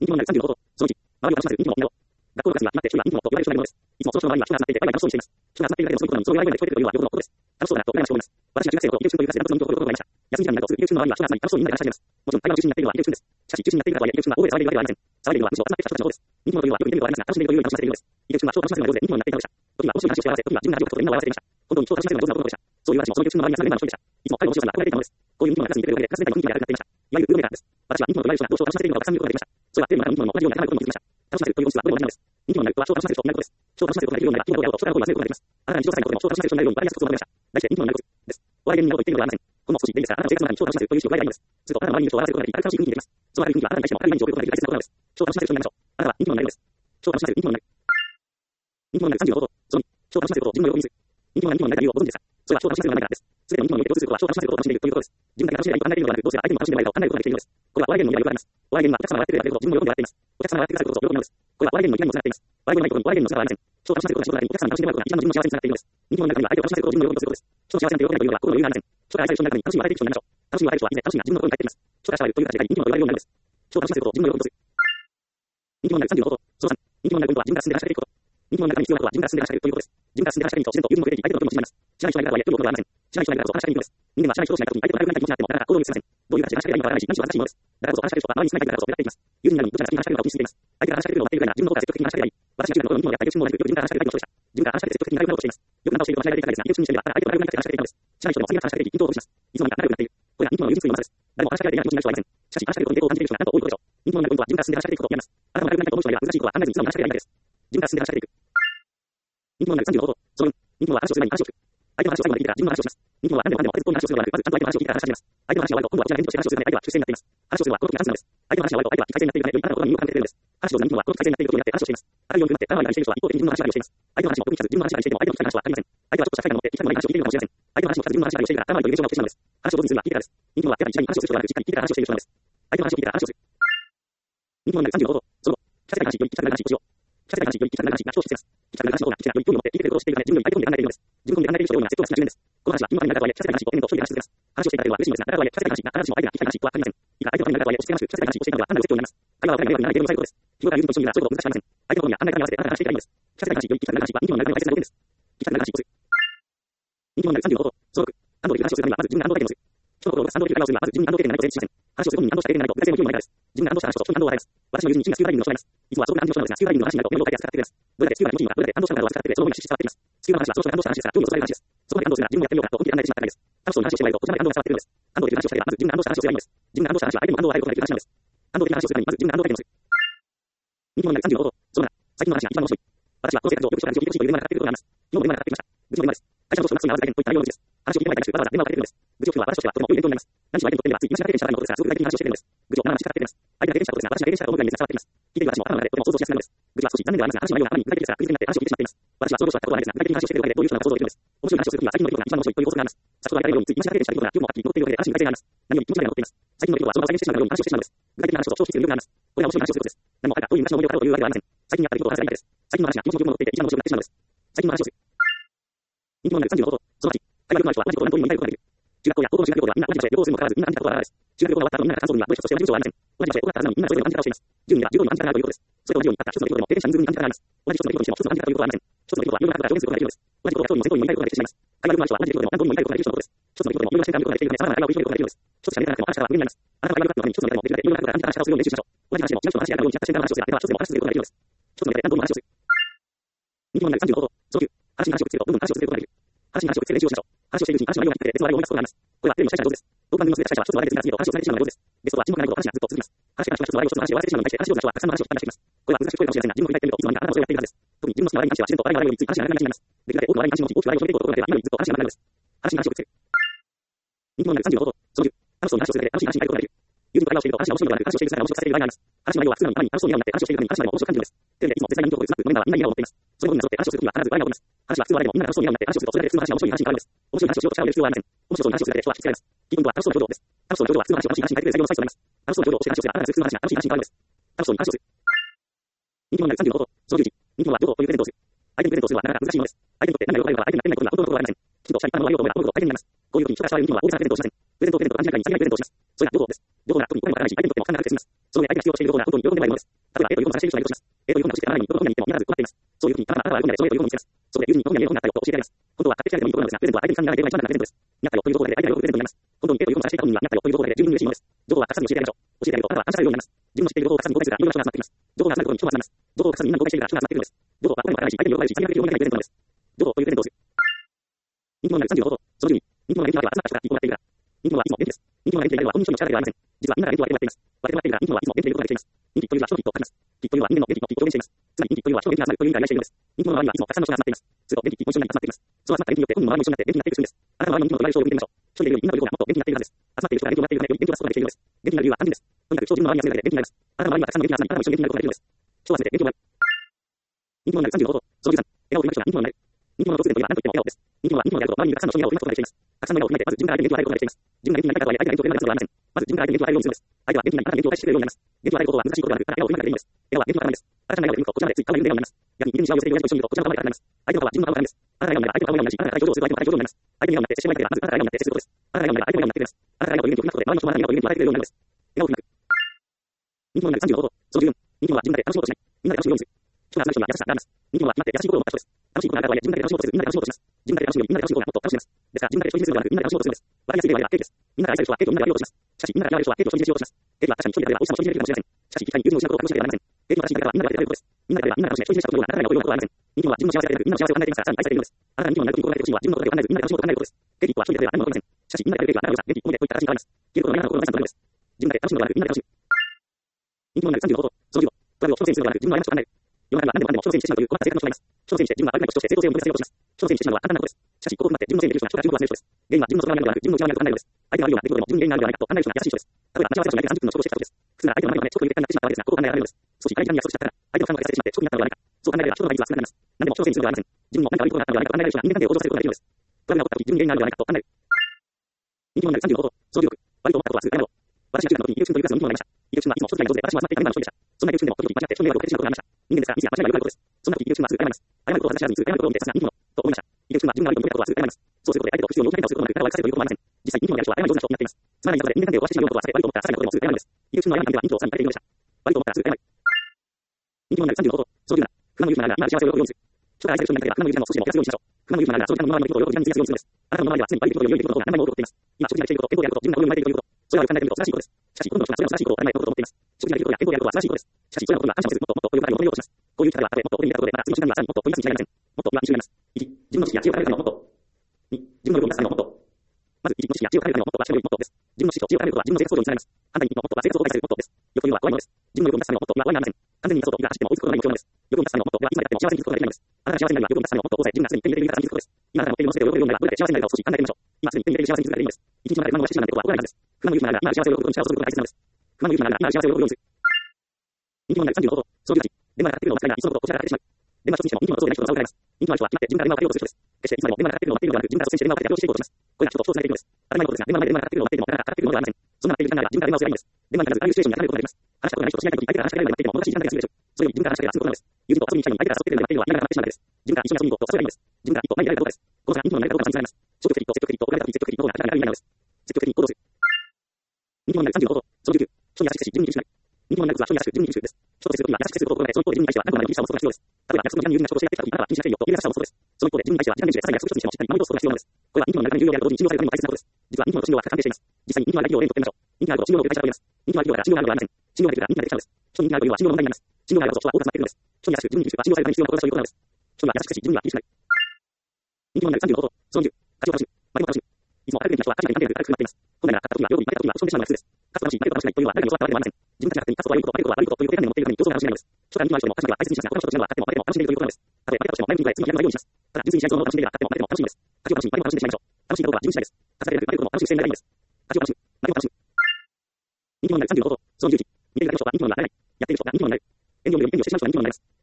人気者になる30のこと。その1、周りを楽しませる人気者を見ろ。学校のクラスには決まって人が人気者と呼ばれる人がいるのです。いつもその人の周りには人が集まっていて、ワイワイ楽しそうにしています。人が集まっているだけでもそういうことにそういう相手が聞こえてくるというのはよほどのことです。楽しそうだなと羨ましく思います。私は中学生の頃、医療中というクラスでダンスの人気を取ることがありました。休み時間になるとすぐ医療中の周りには人が集まり楽しそうにみんなで話し始めます。もちろん会話の中心になっているのは医療中です。しかし中心になっているかとはいえ医療中は大声で騒いでいるわけではありません。騒いでいるのはむしろ集まってきた人たちの方です。人気者というのはよく見てみることはありますが、楽しんでいるというより楽しませているのです。医療中は人を楽しませるのが上手で人気者になっていたのでした。時には面白い話をして合わせ、時には自分が味を書くことでみんなを笑わせていました。本当に人を楽しませるのが上手な男の子でした。そういう私もその医療中の周りに集まるメンバーの一人でした。いつも彼の面白さに憧れていたのです。こういう人気者がクラスにいてくれるおかげでクラス全体の雰囲気が明るくなっていました。いわゆるムードメーカーです。私は人気者と言われる人がどうしてを楽しませているのかをたくさん見ることができました。それはテレビの中の人気者も同じように頭が動くことに気づきました。楽しませるという本質はどれも同じなのです。人気者になることは人を楽しませる人になることです。人を楽しませることができるようになれば、人々をやろうと人から声を忘れることができます。あなたに人さえのことでも人を楽しませる人になるように分かりやすくコツを学びました。題して人気者になるコツです。お笑い芸人のことを言っているのではありません。この少しでいいですが、あなたの生活の中に人を楽しませるという意識を加えればいいのです。するとあなたの周りにいる人を笑わせることができ、楽しい雰囲気にできます。その明るい雰囲気はあなたに対しても明るいイメージを送ることができる大切なことなのです。人を楽しませる人になりましょう。あなたは人気者になれるのです。人を楽しませる人気者になる。人気者になる30のこと。その2、人を楽しませることを自分の喜びにする。人気者になりたい理由をご存知ですか？それは人を楽しませるのではないからです。すべての人気者において共通することは人を楽しませることを楽しんでいるということです。自分だけ楽しんでいると考えているのではなく、どうすれば相手も楽しんでもらえるかを考えることができているのです。これはお笑い芸人のよくあります。お笑い芸人はお客様が笑ってくれるだけで自分も喜んで笑っています。お客様が笑ってくださることを喜ぶのです。これはお笑い芸人の嫌味にもつながっています。笑いのないところにお笑い芸人の姿はありません。人を楽しませることが仕事であり、お客様に楽しんでもらうことが一番の自分の幸せにつながっているのです。人気者になるためには相手を楽しませることを自分の喜ぶとすることです。人の幸せに喜べないというのは心の余裕がありません。人が愛される人の中に楽しみを与えていく人になりましょう。楽しみを与える人は以前楽しみが自分の心に返っています。人が幸せという形で人気者と言われるようになるのです。人を楽しませることを自分の喜ぶとする。人気者になる30のこと。その3、人気者になることは自分から進んで話しかけていくこと。人気者になるために必要なことは自分から進んで話しかけるということです。自分から進んで話しかけると自然と友人も増えていき、相手の気持ちになります。知らない人がいるからとはいえ、良いことではありません。知らない人がいるからこそ話しかけに行くのです。人間は知らない人同士がいた時に相手と仲良くなりたい気持ちになってもなかなか行動に移せません。どういう形で話しかければいいのかわからないし、何しろ話しいものです。だからこそ話しかける人は周りに少ないだからこそ目立っていきます。友人なのにどちらが先に話しかけるかを気にしています。相手が話しかけるのを待っているぐらいなら自分の方から積極的に話しかければいい。私が中学の頃に人気者をやったり、友人も同じくよく自分から話しかけるタイプの人でした。自分から話しかけて積極的に仲良くなろうとしています。よく何をしていると間違いが出ていたのですが、友人にしてみれば、あなた相手と仲良くなりたくて話しかけていたのです。知らない人でも次々話しかけていき、緊張をします。いつの間にか仲良くなっている。これが人気者の友人というのです。誰も話しかけられていない気持ちになる人はいません。しかし話しかけることに抵抗を感じている人がなんと多いことでしょう。人気者になるポイントは自分から進んで話しかけていくことをやめます。あなたも仲良くなりたいと思う人がいれば難しいことは考えずにいつも話しかければいいだけです。自分から進んで話しかけていくこと。人気者になる30のこと。その4、人気者になるためには相手を楽しませることを自分の喜びにする。人気者になるためには相手を楽しませることを自分の喜びにする。人気者は話をする前に話を聞く。相手の話を最後まで聞いてから自分の話をします。人気者は何でもかんでも当てずっぽうに話をするのではなく、まずちゃんと相手の話を聞いてから話し始めます。相手の話が終わると今度は私が返事をして話をするため相手は出世になっています。話をするのはこの時がチャンスなのです。相手の話が終わると相手は改善になっているため、よりあなたのことに身を固めているのです。話を上手な人間はこの改善になっていることになって話をしています。あるようになって頭がいいしている人は一方的に自分の話がいをしています。相手の話も特に聞かず自分の話がいしていても相手の聞きたい話はありません。相手はちょっとした機会なので聞きたくもない話を聞いているかもしれません。相手の話も聞かず自分の話がいをしているから頭がいいという現象が起きてしまうのです。話を上手にするのは聞いてからです。人気者は手が一緒に話をする人ではなく、しっかり聞いてから話をしている人なのです。相手の話を聞いてから話をする。人気者になる35こと。その後、聞かせたい話より聞きたくなる話をしよう。聞かせたい話より聞きたくなる話が重視しています。聞きたくなる話の方が口がより興味を持って聞いてくれることを知っているため、自分より相手の方で考えているのです。自分の方で考えている人のような説得が好きな順です。この話は今までになかったとはいえ、聞かせたい話を延々と一人で話し続けます。話をしていただければ嬉しいのですが、なかなかとはいえ、聞かせたい話が必ずしも相手が聞きたい話とは限りません。いいか相手のためになるとはいえ、押し付けがましく、聞かせたい話をしていたのでは単なる説教になります。会話はお互い迷惑にならない程度に抑えることです。日頃から友人と一緒にいるならそういうこと難しくありません。相手の好みや考え方に合わせてあなたが話していけばいいのです。聞かせたい話より聞きたくなる話は人気者になるための大切な要件です。聞きたくなる話をする。人気者になる35こと。その6、安藤できる話をするためにはまず自分が安藤経験をする。人の心を動かす安藤できる会話をするにはまず自分に安藤経験がないと成立しません。話をする本人に安藤した経験がないと、具体性の興味もないからです。自分が安藤した話こそ人に安藤を与えます。私の友人に趣味がスキューバダイビングの人がいます。いつもはそこが安藤の人なのですが、スキューバダイビングの話になると目を描いて扱ってくれます。どれだけスキューバで気持ちいいのか、どれだけ安藤したのかを扱ってくれ、その思いがしし伝わっています。スキューバの話はその人が安藤した話ですから、興味をそそられる話です。そこまで安藤するなら自分もやってみようかと本気で考えてしまったからです。楽しそうな話をしてもらえると、こちらまで安藤が伝わってくるのです。安藤できる話をしたければ、まず自分が安藤した話をすればいいのです。自分が安藤した話は相手にも安藤を与えることができる話なのです。安藤的な話をするためにまず自分が安藤経験をする。人気者になる35こと。その7、最近の話が一番面白い。私はこの生活上、よく人が道を聞いてほしいという電話がかかってくることがあります。昨日も電話がかかってきました。愚痴の電話です。会社の上司の夏に合わせた意見といった内容の話です。話を聞いてもらいたいらしく、わざわざ電話をかけてくるのです。愚痴を聞くのは私としてはとても良い勉強になります。何しろ相手にとってみればつい私が経験したばかりのことですから、すごく具体的に話をしてくれるのです。愚痴を7、話かかってくれます。相手が経験したことですが、私が経験したと思うぐらいに伝わってきます。聞いている私も頭の中でとても想像しやすくなるのです。愚痴は少し残念ではありますが、話の内容が頭に具体的ですから、クイズになって話を聞いてしまっています。私は想像したことはないですが、具体的に話をしてくれるだけでどういう人なのか想像できるのです。面白い話をするときは最近の出来事が一番面白いという法則があります。先ほど挙げたようについ私が経験した出来事がよくもはっきり残っているわけで話に具体性があります。何より気持ちだけが残っています。最近の出来事はその場を再現してしまうように話をしてしまうのです。具体的な話と消費する余裕があります。これは面白い話をすることです。何もあなたがどういう昔の思い出を語ろうというわけではありません。最近にあった出来事を話せばいいだけです。最近の話が気持ちの余裕を持っていて一番面白くなってしまうのです。最近の話をする。人気者になる35こと。その8、会話力のある人は同じことを何度も言いたいことができる。中学校や高校の修学旅行ではみんな同じ場所で旅行をするにもかかわらずみんな感じたことがあるです。修学旅行が終わった後みんなが感想を言うにはどう一つとして同じ文章はありません。同じ場所で多かったはずなのにみんなそれぞれの感じ方をしています。10人が15人の感じ方があるということです。それと同じようにあった一つの出来事でも経験者人数分に感じ方があります。同じ一つの出来事にしても一つの感じ方ということはありません。一つの出来事はいろんな角度から表現することができるのです。同じことが一人にも先頭にも言いたいことができてしまいます。会話力のある人は同じ出来事でも何度も言いたいことができる人のことです。一つの出来事でもいろいろな視点から見ることができているので、様々な会話を繰り広げることができるのです。一つしか見えてなくても話したら無限になります。あなたが会話を繰り広げなくても話からは上になります。誰かが過去に一つのデータを持っているだけでいろいろな角度から見た話し合わせるように練習しましょう。同じ話を違う人と話し合うようになった瞬間の話をする。では一つのデータで何度も話をする。一つのデータで何度も話をする。人気者になる35こと。その9、話に話をくっつけるとどんどん話を続けることができる。話に話をくっつける練習をしましょう。話をしているうちに話の内容が入って別の話題を思い出すことがあります。これはテレビの司会者が上手です。当番組の司会者は一つの話題で次々と話をつなげてしまうのが上手です。ゲストは沈黙がないと話がずっと続きます。話し手が一つの話題を一つの話を終わらせてしまうのに対して話し上手な人はたくさんの話を引っ張り出しています。これは難しい声かもしれませんが、自分の振り返ってみるといつの間にかあなたもそれをやっているはずです。特に自分の好きな話題に関しては自然と話題の内容について話が長くなります。できるだけ多くの話題に関して大きく話題を広げていくことができれば今よりずっと話が長くなるのです。話に話をくっつける。人気者になる35こと。その10、楽しそうに話を続けて楽しい話に変えることができる。友人と会話をしていると話が面白いのではなく、話をしている姿が面白くさせている場合があります。話の内容は素直に単に楽しそうになって話をしているために話までも面白く感じるのです。テレビでいつも絶対に人気をつまくのメンバーはみんな笑顔を持っています。そのことになぞって話をするときは必ず笑いが起こります。話は普通の話題でもみんな楽しそうになって話をするとそれだけ普通の話が面白い話に変わるのです。面白い話をしようとしちゃう必要はありません。面白そうな話をするだけで人は引きつけられます。キーポイントは楽しそうな表情です。楽しそうな表情は普通の話を楽しい話に変えてくれる最良のスパイスとなります。楽しそうな表情をして話をすればあなたが普通の話が楽しい話に変わるのです。楽しそうに話をする。人気者になる35こと。その11、人気者はどこをというプレゼントをする。相手にプレゼントをするのはなかなか難しいものです。相手にとって何が良かれるか相手に何が良くないことがあるのか本当のことはありません。きちんとした一般の内容と思えば物事を相手になります。こういう時に人が伝わる人は大げさなプレゼントをしません。プレゼントを手短にさりげないプレゼントをします。それが両方です。 情報が特に声もわからないし、相手にとっても負担がある説明します。その上で相手が必要としている情報が本当に喜んでないものです。例えば、いうことを探している人がいるとします。いうことを直してあなたにどこに行っても必ず困っています。そういう時に、あなたは喜んでそのいうことを見つけます。そこで友人にどこにあったよと教えてあげます。本当は買ってきたけどいいことなのですが、プレゼントは相手に感じられているのが一番大事なプレゼントです。になったよという情報だけで相手が喜ぶプレゼントになります。本当にということを探していた本人は、になったよという情報だけで十分に嬉しいものです。情報はたくさん教えてあげましょう。教えてあげると、あなたは感謝されるようになります。自分の知っている情報をたくさんに公開するから、いろんな人が集まってきます。情報が集まることに人が集まります。情報をたくさんみんなに公開しているから人が集まってくるのです。情報は声もわからないし、相手に喜ばれるし、先ができるようになりたいプレゼントなのです。情報というプレゼントをする。人気者になる30のこと。その順位。人気者が元気なわけは集まった人がいいとなっているから。人気者はいつも元気です。人気者が元気でいるのは本人一人の力ではありません。実はみんなが元気を分けてもらっています。分けてもらっているから人気者はいつも元気でいることができています。人気というのは人の気と書きます。気というのは人間の元気の気を表現しています。つまり人気というのは人の元気が集まるという意味が由来しているのです。人気の周りにはいつもたくさんの人が集まっています。すると元気も一緒に集まっています。その集まった元気によって本人の周りも一緒になって元気になっていくんです。あなたの周りの人気のいわゆる人を見てみましょう。一人でいるよりみんなの両方がもっと元気になっているのです。集まっている人がみんなの両方がもっと元気になっているのは元気になっているからです。元気になる理由は単純です。とにかく人自分の周りに集めるだけで元気になります。とにかく人自分の周りに集めるだけで元気になることができるのです。人を集めて元気をもらう。人を集めて元気をもらう。人気者になる35こと。その13。笑顔を振りまく人が人気者になる。人気者の突然といえば何と言っても笑顔です。人気者は人気者であると周りにたくさんの人に笑顔を振りまくことができています。たくさんの笑顔を振りまいて、まず自分から相手に元気を与えることができています。自分が元気になりたいとはいえ相手が元気をくれなかったのではありません。まず自分から相手に元気を与えるようにするのです。相手は元気になり、あなたに元気を返してくれるようになります。元気を与えることは難しいことではなく、ただ笑顔を振りまくだけでいいのです。笑顔は元気の塊です。あなたが笑顔でいると、こちらまでつい顔が緩んでいるようになります。逆に、いるにしわを寄せている親と一緒にいると、こちらの顔が緩んでいます。相手の顔は自分の顔が緩んです。あなたが笑顔になれば相手の顔が緩んだし、あなたが表情をすると相手の表情になります。相手に笑顔になって接してしまいたければ、まずあなたが笑顔になって接することです。あなたが笑顔になれば相手も笑顔になってくれます。あなたが笑顔で元気を振りまくことで、周りの人もあなたに笑顔で元気を与えてくれるようになることで、笑顔に元気を与えることです。笑顔を振りまく。人気者になる35こと。その14。人気者は自分だけ楽しもうとしない。みんなで楽しむようにする。人が集まる人には優しさがあります。人気者は決まって優しい心を持った人です。楽しいことがあるとはいえ、自分だけ楽しもうとせず、みんなで楽しもうとします。自分だけ楽しむよりみんなで楽しむことがもっと楽しめます。ですから、自分だけ消費するのではなく、みんなで楽しもうとするのです。わかりやすい例はケーキです。みんなが愛される人はケーキをみんなで分けようとします。しかし、みんなが嫌われる人はケーキを消費しようとします。ケーキは確かに一人だけでは美味しさも消費できるかもしれません。しかし、一体に友人を失うことを楽しめてはなりません。ケーキの正しいだけはみんなで分けられることです。みんなでみんなが楽しめ、消費したことのようなあなたが喜ぶようなことはありません。人気者は自分の幸せだけでなく、みんなの幸せを考えていますから、さらに愛されているのです。あなたが人気者になるという心がけてほしいのは、自分のことだけを考えず、みんなで楽しむことを考えることです。ケーキは一人だけでは何も残りません。しかし、みんなで食べるケーキは仲良さ、元気、思い出といった形に変わります。消えることが嫌な心の皆さんと同じです。自分だけ楽しむのではなく、みんなで楽しむ。人気者になる35こと。その15。トラブルを人のせいにするのではなく、自分の過ちを考える。世の中には何でも何でも人のせいにしてしまうという困った性格の人がいます。人のせいにして自分が悪くないとして正当性を求めさせようとします。人のせいにしてしまうのは簡単なことです。しかし、ここを踏まって自分のせいにできる人が人が自分を忘れる人です。原因は自分の外側にあるのではなく、自分の内側にあることを考えるのです。相手が悪いような出来事でも自分に原因があるのではないかと考える人が優しい人です。例えば、待ち合わせ場所に相手が30分の遅刻をしてきた時です。普通なら相手の前でちょっと言ってたになってしまったわけですが、ここを考えられるのです。少し相手に約束しちゃったから、相手の負担をかけさせてしまって遅刻になったのではないか。そう考えれば人の倍率は少なくなります。何でも人のせいにするのではありません。自分も何か悪いことがあったのではないかと考えられる人が人間関係を向上させることができるのです。トラブルが起こった時、自分に原因があるのではないかと考える。人気者になる35こと。その16。悪いと思ったことはすぐやめろ。私が中学の時に、イルクシュンというクラスの人気者になりました。イルクシュンはいつも一つぐらいの上手で、私も集まっていたメンバーの一人でした。そんなイルクシュンでも時々間違って人に迷惑をかけてしまうことがありました。人間ですから、ミスや間違いがよくあることです。そんな時、イルクシュンはすぐ謝ります。謝ることを話し合わずにすぐ謝ることを見て、さすが人気者と思いました。イルクシュンは自分が悪いと思ったことはすぐ謝ります。そうすることで相手と不必要に大きな変化をすることもなく、体を悪くさせるということもありません。実際、人気者である人は謝り上手な人になっています。つまらないことで人間関係を壊してしまうことはされ、悪いと思ったらさらにことでもすぐ謝るんです。イルクシュンの謝る関係は人とさらに相手にでした。悪いと思ったらすぐ謝る。人気者になる35こと。その17。不満の勇気があるが、今で幸せを喜ぶようにする。人が愛される人になりたければ、不満の勇気を少しでも減らすようにしましょう。不満の勇気があるが、その他の周りのことを喜びに自然にするようにするんです。あなたの周りは常に悪いことを喜んでいることが何倍も多く起こっています。今、正直なしていること、健康であること、自分が心に生まれているということ、それを考えてみると素晴らしいことです。しかし、ほとんどの人がそれを素晴らしいことを当たり前のことと思っています。正直なことや健康であることは素晴らしいことです。しかし、それをことには感謝をせず、もっともっとよくなるように求めようとします。こういう力はたとえもっと俺に出たことで、また次の瞬間にはさらにもっと追い出すに違いありません。もっと今一緒になります。1、自分の知識や知恵を変えるためのもっと。2、自分の力を出すためのもっと。まず、1、知識や知恵を変えるためのもっとは人よりもっとです。自分の知識と知恵を変えることは自分の生活行動につながります。反対に、もっとは生活を害するもっとです。欲というのは怖いものです。自分の力を出すためのもっとは怖いものはありません。完全にそうと、今走っても追いつくことがない目標なのです。欲を出すためのもっとはいつまでたっても幸せにすることができないのです。あなたが幸せになるには欲を出すためのもっとを抑え、自分がすでに手に入れているから感じることです。今あなたが持っているものすべてを喜べるようになれば、どれだけ幸せになるかを少し考えてみましょう。今すでに手に入れている幸せにするからでいいのです。一日の中で不満の話してしまうなんてことは怒られるはずです。不満の勇気があるが、今ある幸せを喜ぶことに力を注ぐことが大切なのです。不満の勇気があるが、今ある幸せを喜ぶようにする。人気者になる35こと。その18。電話がかかってくるのを待つ間に、いっそのことをこちらからかけてしまう。電話一つにしても人気者のそうでない人と差を疑います。人気者の人は決まって自分から電話をかけようとする人です。決していつまでも電話がかかってくるのを待っているのではなく、自分から率先して電話をかけて逆上していこうとします。これが人と人とつなげているのです。当たり前のことですが、電話まで電話がかかってくるのを待っていても、なかなかかかってくるのではありません。そんな待っている時間があれば、自分から電話をすればいいのです。電話に必ずあらゆるシチュエーションに当たることができます。話したことがない人としない時、相手から話しかけられるまで待っていても、もどかしい時間がすぐでしょう。それより自分から話しかければ済むことなのです。友人と遊びに来たのに相手から誘ってくるので待っているのは意味がなくなってしまうのです。自分から一緒に遊びに行こうと誘えばいいのです。自分から一歩前に出られることです。この差が人気者になれたことが感じられます。消極的と積極的と怒られた時、積極的の方が明らかになるのです。積極的に行動する。人気者になる35こと。その19。人に優しくし、自分に厳しくなる。人気者になることは人に優しく、自分に厳しくです。人と接するときは優しく接することを心がけ、その一方で自分に対しては何度も厳しさを持つことが必要です。例えば、約束の時間に友人が仕事をしてやってきたとき、あなたは気にしなくていいよという優しさを持つことです。その一方で自分に対しては時間に対してさらに約束一つにしてもしっかり守り通すことが必要なのです。これは人気者になるために重要であると同時に信用されるためにも大切なことです。実は人気者と信用は関係しています。実際に人気者が企業を例にとってみましょう。人気があると信用の具体化と言います。人気がある企業だから信用があるのではありません。信用ができるから人気ができちゃうのです。人に人気があるというのは信用の問題になります。信用があると人は多く集まってくるのです。人に優しく、自分に厳しくは信用されるために必要なことだということなのです。人には優しくし、自分には厳しくなる。人気者になる35こと。その20。価値を楽しむ。マリオを楽しむ。いつも明るい人は価値観に関係なく明るくなっています。本来なら勝った時は両方に負けた時は落ち込んでしまうのが普通です。勝つ楽しい、負ける楽しくないというのは誰に教わったわけではありません。自分たちが勝手に勝つことは良いこと、悪いことは悪いことという定義に持っているために競争が楽しめないのです。人が人気のある人でも価値観では大切にしますが、他の人と違うのは勝っても負けても楽しんでいるということなのです。たとえ負けたとしても前向きに捉え、次にやらないようにします。ただ、純粋に試合そのものを楽しんでいれば勝っても負けても楽しいのです。勝ちを楽しみ、負けも楽しんでしまいましょう。楽しいことは自分次第です。勝つだけでなく、負けることも楽しむ姿勢になればいいのです。勝ちを楽しむ、負けも楽しむ。人気者になる35こと。その11。見ているだけの人は人気者にならない。やっている人が人気者になる。演技を見るより演技をしてしまう人が人気者になります。演技を見て楽しむより自分が演技をしてみんなを楽しませる方が人気者になります。試合には勝つ人が絶対にあります。しかし、もう一つ忘れていられないのは見ている人です。試合には勝つ人が絶対にあります。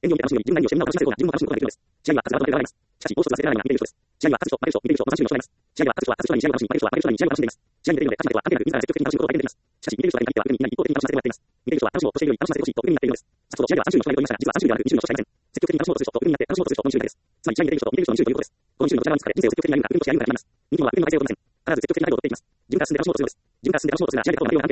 試合に勝つ人は勝つ人に試合を楽しみ、負ける人は負ける人に試合を楽しんでいます。試合に出ているので勝ち負けとは関係なく、自ら積極的に楽しむことができるのです。試合に出ている人は関係なく、自ら積極的に楽しむことができるのです。自分で勝ち負けとは関係なく、みんなに一方的に楽しませることができるのです。試合に出ている人は楽しむことをしているより楽しませてほしいというふうになっているのです。先ほど試合では3種類の人がいましたが、実は3種類ではあるという人も1人しかいません。積極的に楽しもうとする人と上になって楽しもうとする人と上になって楽しもうとする人というふうになっています。つまり試合に出ている人と見ている人の2種類ということです。この2種類のどちらが疲れ、人生を積極的に歩み、運動し合いになるからいます。人気者は運動に負けていることません。必ず積極的に態度をとっています。自分から進んで楽しもうとするのです。自分から進んで楽しもうとするのは試合で勝つことは関係ありません。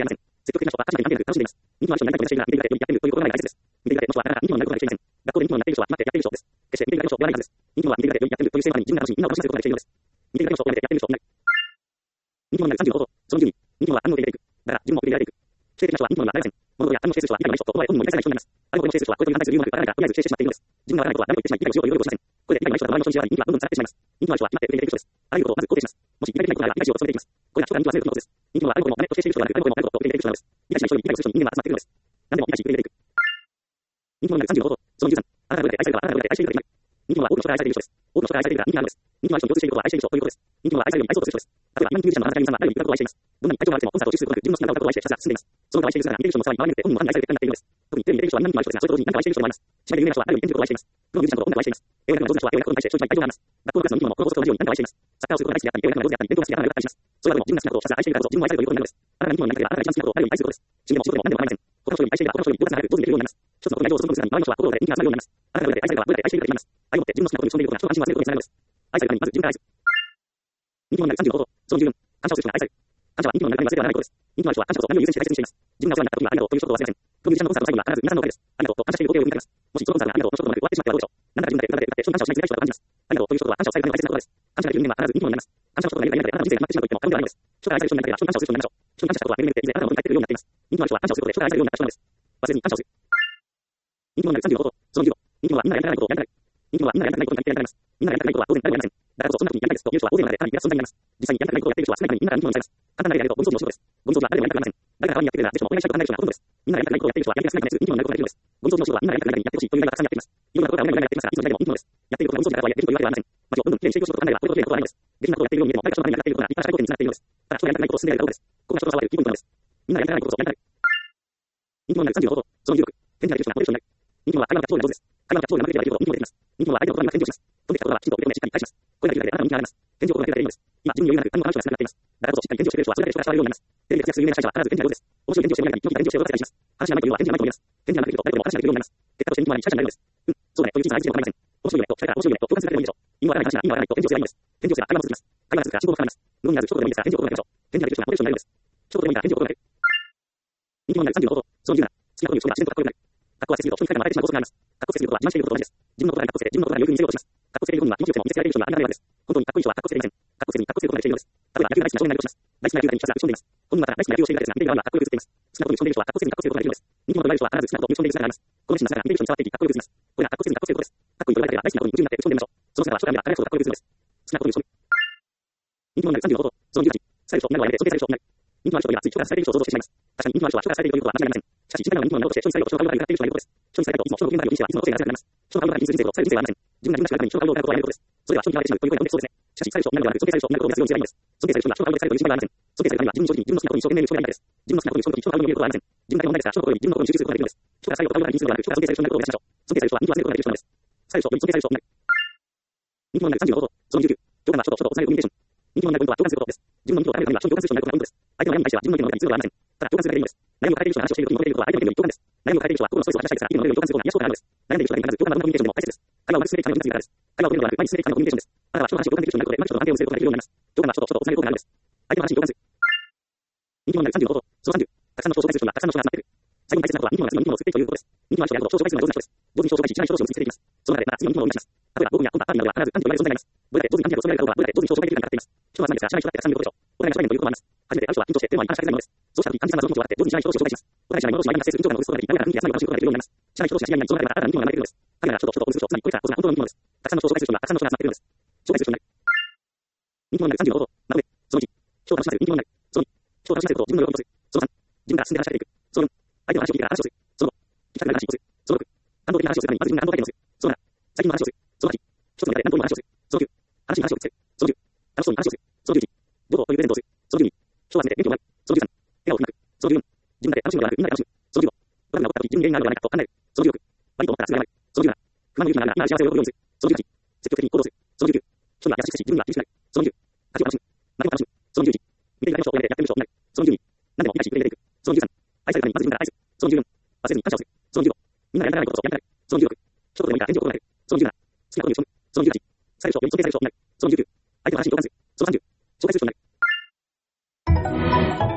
積極的な人は、価値観に関係なく楽しんでいます。人気のある人になりたいとしているが、見ているだけでやってみるということが大切です。見ているだけの人は、なかなか人気のなることができません。学校で人気のなっている人は、待ってやっている人です。決して見ているだけの人ではないはずです。人気のは見ているだけでやってみるというテーマに自分が楽しみ、みんなを楽しませることができているのです。見ているだけの人をやってやっている人になる。人気のなる35法、その12、人気のは反応で入れていく。だが、自分も送り入れていく。否定的な人は人気のはなりません。物事や反応している人は、いかにもない人と言葉へ本人も理解されない人になります。あることに否定する人は、これという反対する理由もなく、あらないが、とりあえず否定してしまっているのです。自分がわからないことは誰も言ってしまい、理解をしようという努力をしません。これで理解がない人は周りの人に知らない人気はどんどん下がってしまいます。人気のある人は決まって受け入れていく人です。あらゆることをまず肯定します。もし理解できないことがあれば理解しようと努めていきます。これが人から人は集めることです。人気のはあることもマネとしてしている人がある、あることもないことを受け入れていく人なのです。理解しない人に理解をする人に人間は集まっているのです。何でも理解し受け入れていく。人気のなる35法、その13、あなたがどれだけ愛されるかはあなたがどれだけ愛しているかで決まる。人気のは多くの人が愛されている人です。多くの人が愛されているが人気があるのです。人気のある人に共通していることは愛している人ということです。人気のは愛されるように愛そうとする人です。例えば、今人気ミュージシャンのあなたがミュージシャンのあなたが誰より歌うことを愛しています。どんなに愛情があってもコンサートを中止することなく自分の好きな歌を歌うことを愛してひたすら進んでいます。その歌を愛している姿が見ている人もさらに周りによって本人も何に愛されているかになっているのです。特にテレビに出ている人はみんな人気のある人ですが、それと同時に何かを愛している人でもあります。試合で有名な人は誰より演じることを愛しています。プロミュージシャンの音楽を愛しています。映画の上手な人は映画のことに対して正直に愛情があります。学校のクラスの生き物もこのことと同じように何かを愛しています。サッカーをすることが大好きであったり、映画の上手であったり、勉強が好きであったり、だったりします。それはでも自分が好きなことをひたすら愛しているからこそ自分も愛されるということになるのです。あなたが人気者になりたければあなたが一番好きなことを誰よりも愛することです。死んでも仕事でも何でも構いません。他の人より愛しているから他の人より上手くなれる、上手にできるようになります。一つのことに愛情を注ぐ姿に周りの人は心で人気が集まるようになります。あなたがどれだけ愛されればどれだけ愛しているかで決まります。愛を持って自分の好きなことに潜んでいることが人の安心を集めることにつながるのです。愛されるためにまず自分から愛す。人気者になる35法、その14、感謝をする人が愛される。感謝は人気者になるために忘れてはならないことです。人気のある人は感謝こそ何を優先して大切にしています。自分がお世話になった時にはありがとうという一言を忘れません。プロミュージシャンのコンサートの最後には必ず皆さんのおかげです。ありがとうと感謝しているご丁寧を振り返ります。もしそのコンサートがありがとうと一言もなく終わってしまってはどうでしょう。なんだか自分だけ歌って人に感謝をしないといけない人だと感じます。ありがとうという一言は感謝を最後に大切なことです。感謝がいる人間は必ず人気者になります。感謝の一言が何かであなたの人生が決まってしまうと言っても過言ではないのです。人が愛される人になりたければ人に感謝をする人になりましょう。人に感謝したことはメルメルって以前あなたの元に帰ってくるようになっています。人気のある人は感謝をすることで人が愛されるようになった人なのです。忘れずに感謝をする。人気者になる35法、その15、人気者はみんながやりたくないことをやりたくない。人気者はみんながやりたくないことにやりたくなります。みんながやりたくないことは当然誰もやりません。だからこそそんな風にやりたいですという人は大勢の中でかなり偉存在になります。実際にやりたくないことをやっている人は少ないためにみんなが人気者になります。簡単な例でやるとゴミ掃除の仕事です。ゴミ掃除は誰でもやりたくありません。誰が代わりにやってくれるならぜひともお願いしたいことがない人がほとんどです。みんながやりたくないことをやっている人はやり手が少ないため人気者になることができるのです。ゴミ掃除の仕事はみんながやりたくないためにやってほしいという依頼がたくさんやっています。いろんなことがみんながやっていますからいつの時代でも人気者です。やっていることがゴミ掃除だからとはいえできるというわけではありません。街をどんどんきれいに清潔することが考えればこれほど綺麗なことはないのです。下品なことをやっているように見えても誰か人のためにやっていることが立派な社会貢献につながっているのです。ただ人がやりたくないことを進められるからです。ここが人と差は出るいいポイントなのです。みんながやりたくないことをやりたくない。人気者になる35法、その16、天才できる人がモデルになる。人気者は会話のキャッチボールが上手です。会話のキャッチボールがうまくできればできるほど人気者できます。人気者は相手の言葉にうまく返事をします。飛んできた言葉はきちんと受け止めしっかり返します。これができるだけであなたの人気が上がります。返事を行うだけでいいのです。今、自分に余裕がなく何も話が少なくなっています。だからこそしっかり返事をしてくれる人はそれだけ人が慕われるようになります。テレビで活躍する有名な司会者は必ず返事が上手です。面白い返事をしてもらいたい、良き返事をして踊らせたりします。話がないというのは返事がないと思います。返事がなくていると誰でも話ができるようになります。結果として人気者に司会者になるのです。そうだねという小さな話では構いません。面白いよねと司会から面白いよねと共感するだけでもいいでしょう。意味わからない話が意味わからないと返事をすればいいのです。返事をすれば会話も続きます。会話が続くから信号が深まります。無論になる一言でもいいですが返事を心がけましょう。返事ができる人がモデルになるのです。一言でもいいから返事を心がける。人気者になる35法、その17、好きなことに人が自然とかっこよくなる。かっこはせすぎると人に書いて学ばれてしまう法則があります。かっこつけすぎることは自慢していることと同じです。自分のことがかっこつけて自分のことがよく見せようとします。かっこつけている本人は気持ちよくても見せられる人があんなれるわけです。本当にかっこいい人はかっこつけていません。かっこつけずにかっこつけることができているのです。例えば野球が大好きな少年がいるとします。大好きな野球がにひたすら打ち込んでいます。本人は大好きな野球をしているだけですが見ている側にはかっこよく映っています。好きなことに打ち込んでいる人はかっこつけずにかっこつけることができるのです。人気者となる人は必ず好きなことに打ち込んでいる姿があります。この熱心な姿が見ている人に伝わっていきかっこよく映ります。これがかっこつけずにかっこつけることです。かっこいいと言われていれば大好きなことに夢中になって打ち込んでみましょう。その姿は人が見れば誰もそうかっこよく映るのです。好きなことに打ち込む。人気者になる35法、その18、される人、なるはやめて尊敬される人になる。人気のある人にはつい人がされている人を想像してしまいます。確かに人気のある人は人がされているということは間違いありません。しかし、自分が人気者になろうとして人にされようと人がうまくやっている人がいることです。人にされるといつも人の現在を人生はいつも人生が強くなります。人がうまく人生をされる人生はありません。自分が自分がしかるために人がうまくやることをやめることです。それは人に嫌われてしまうということになってそうですね。しかし、される人になるではなく尊敬される人になることを目指すようにすればいいのです。尊敬される人が人がうまくされるという心配はありません。尊敬されるためには自分に正直に自分の好きなことに一生懸命に打ち込めばいいのです。自分の好きなことに人がうまく見ることはありません。自分だけの問題ですが、人の心に自分の心に集中することができるのです。人がされようとかうまく気にするのではなく、人が尊敬される人になることを目指しましょう。尊敬される人は人気を集めることができる人なのです。される人より尊敬される人になる。人気者になる35法、その19、共感は人と人とをつなげるコミュニケーション。人気者になるポイントは共感することです。自分の意見を伝えるためには人に共感する人になることがポイントです。相手の悩みに対しては自分の意見の中に強がありません。ただ共感するだけでいいのです。悩みを抱えている人が話をしているときに求めていることは相手の意見に共感です。悩みを抱えている人は心のストレスを発散したいですが、意見の内容に共感することが癒し効果があるのです。悩んでいる人がいる必ず共感のコミュニケーションでも大切です。会話をうまく進めていくための2つがです。会話を取るのではなく前に進めていくためのコミュニケーションです。あなたは人の話を共感できる人になることで、うまく人の安定を見せることができるようになります。共感は人と人とをつなげることがあるのです。相手の話に共感する。人気者になる35法、その30、たくさんの人を紹介する人がたくさんの人が集まっている。最後に大切なことは人気者が次の人を作っていくということです。人気のある人をやることを紹介するのが上手な人です。同時に人を紹介し、一番人を見つけていきます。その中でまた次の人を生み出します。例えば、僕にはコンパパーティーなどでは必ずアンティと言われる存在がいます。どれだけ同時にアンティと存在がいるかどうかはどれだけ同時に人を紹介できるかにかかっています。人は集まるんですが、知らない人だってたくさんいることでしょう。お互いの正面ということもあります。初めて会う人は緊張してテーマに話しかけづらいのです。そうした時、アンティさんがその人を笑って同時に知らない人同士を紹介します。お互い知らない者同士が相手に発生する緊張感を移すことができ、長い間雰囲気が集まる楽しいことができるようになります。知らない人同士が知り合いになり、その中でまた新たな人が生まれているのです。彼らが人と人とを結ぶ人、つまりこいつらこそが本当の人気者です。たくさんの人を紹介する人にはたくさんの人が集まっているのです。紹介する人になる。人気者になる35法、まとめ、その1、人を楽しませる人気者になる。その2、人を楽しませることを自分の喜びとする。その3、自分が進んで話しかけていく。その4、相手の話を聞いてから話をする。その5、聞きたくなる話をする。その6、感動的な話をするためにまず自分が感動体験をする。その7、最近の話をする。その8、一つのネタで何本も話をする。その9、話に話をつける。その10、楽しそうに話をする。その11、どうというプレゼントをする。その12、人を集めて元気をもらう。その13、笑顔を振りまく。その14、自分だけ楽しむのではなくみんなで楽しむ。その15、トラブルが起こった時自分に原因があるのではないかと考える。その16、悪いと思ったらすぐ謝る。その17、不満の勇気があるなら今の幸せを喜ぶようにする。その18、積極的に行動する。その19、人が優しくし自分が厳しくなる。その20、家事を楽しむ。何を楽しむ。その21、見ているだけの人をやってやってみる人になる。その22、何でも理解し受け入れていく。その23、愛されるためにまず自分から愛する。その24、忘れずに感謝をする。その25、みんながやりたくないことをやりたくない。その26、一言でもいいから返事を心がける。その27、好きなことに打ち込む。その28、される人より尊敬される人になる。その29、相手の話に共感する。その30、紹介する人になる。